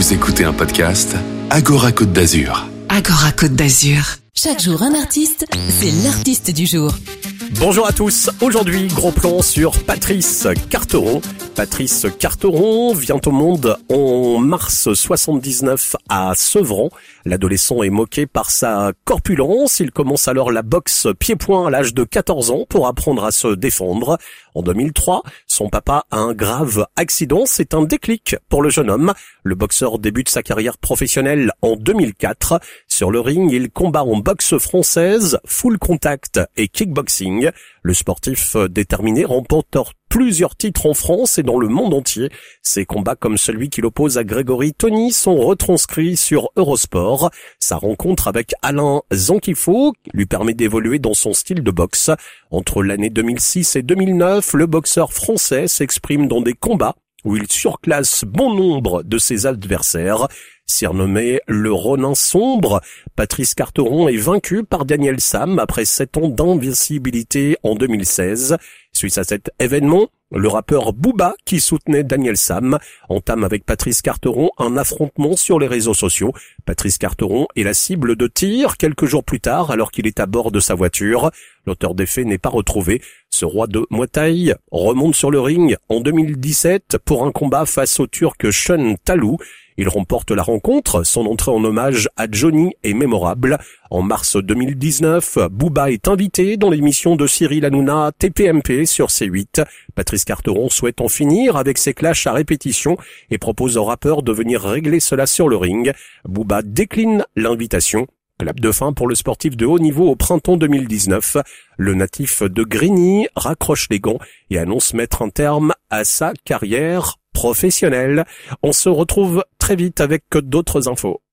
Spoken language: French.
Vous écoutez un podcast Agora Côte d'Azur. Agora Côte d'Azur. Chaque jour un artiste, c'est l'artiste du jour. Bonjour à tous, aujourd'hui gros plan sur Patrice Carteron. Patrice Carteron vient au monde en mars 79 à Sevran. L'adolescent est moqué par sa corpulence. Il commence alors la boxe pied-point à l'âge de 14 ans pour apprendre à se défendre. En 2003, son papa a un grave accident. C'est un déclic pour le jeune homme. Le boxeur débute sa carrière professionnelle en 2004. Sur le ring, il combat en boxe française, full contact et kickboxing. Le sportif déterminé remporte plusieurs titres en France et dans le monde entier. Ses combats comme celui qui l'oppose à Grégory Tony sont retranscrits sur Eurosport. Sa rencontre avec Alain Zankifo lui permet d'évoluer dans son style de boxe. Entre l'année 2006 et 2009, le boxeur français s'exprime dans des combats où il surclasse bon nombre de ses adversaires. Surnommé le Ronin sombre, Patrice Carteron est vaincu par Daniel Sam après 7 ans d'invincibilité en 2016. Suite à cet événement, le rappeur Booba, qui soutenait Daniel Sam, entame avec Patrice Carteron un affrontement sur les réseaux sociaux. Patrice Carteron est la cible de tirs quelques jours plus tard alors qu'il est à bord de sa voiture. L'auteur des faits n'est pas retrouvé. Ce roi de Muay Thai remonte sur le ring en 2017 pour un combat face au Turc Sean Talou. Il remporte la rencontre, son entrée en hommage à Johnny est mémorable. En mars 2019, Booba est invité dans l'émission de Cyril Hanouna TPMP sur C8. Patrice Carteron souhaite en finir avec ses clashs à répétition et propose au rappeur de venir régler cela sur le ring. Booba décline l'invitation. Clap de fin pour le sportif de haut niveau au printemps 2019. Le natif de Grigny raccroche les gants et annonce mettre un terme à sa carrière professionnelle. On se retrouve très vite avec d'autres infos.